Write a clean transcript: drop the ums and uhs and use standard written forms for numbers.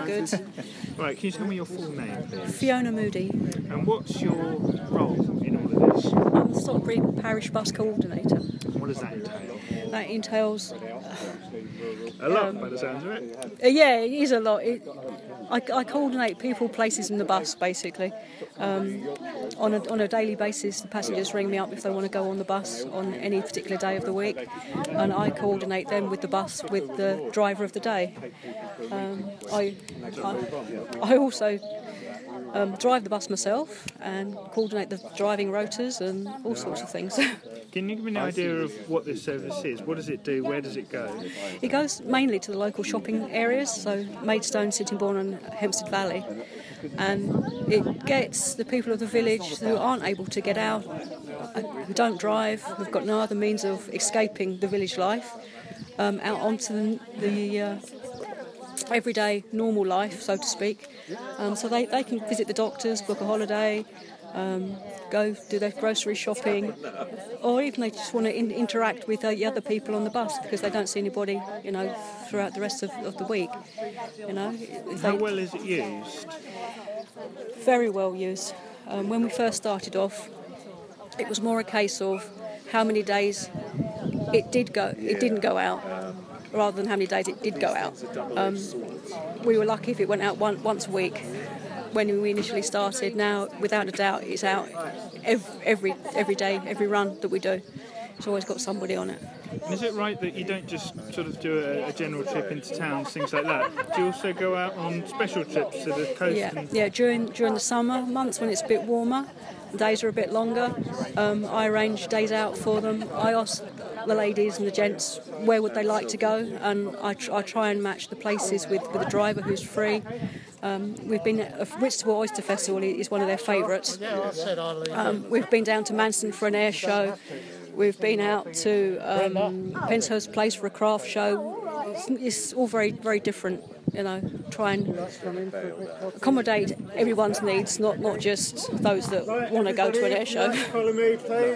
good. Right, can you tell me your full name, please? Fiona Moody. And what's your role in all of this? I'm the Stockbury Parish Bus Coordinator. What does that entail? That entails... A lot, by the sounds of it. yeah, it is a lot. I coordinate people, places in the bus, basically. On a daily basis, the passengers ring me up if they want to go on the bus on any particular day of the week, and I coordinate them with the bus, with the driver of the day. I also drive the bus myself and coordinate the driving rotas and all sorts of things. Can you give me an idea of what this service is? What does it do? Where does it go? It goes mainly to the local shopping areas, so Maidstone, Sittingbourne and Hempstead Valley, and it gets the people of the village who aren't able to get out, who don't drive, who've got no other means of escaping the village life, out onto the everyday normal life, so to speak. So they can visit the doctors, book a holiday, go do their grocery shopping, or even they just want to interact with the other people on the bus because they don't see anybody, throughout the rest of the week. How well is it used? Very well used. When we first started off, it was more a case of how many days it didn't go out, rather than how many days it did go out. We were lucky if it went out once a week when we initially started. Now, without a doubt, it's out every day, every run that we do. It's always got somebody on it. And is it right that you don't just sort of do a general trip into towns, things like that? Do you also go out on special trips to the coast? Yeah. During the summer months when it's a bit warmer, the days are a bit longer. I arrange days out for them. I ask the ladies and the gents where would they like to go, and I try and match the places with a driver who's free. We've been at Whitstable Oyster Festival is one of their favourites. We've been down to Manston for an air show. We've been out to Penshurst Place for a craft show. It's all very, very different. Try and accommodate everyone's needs, not just those that want to go to an air show.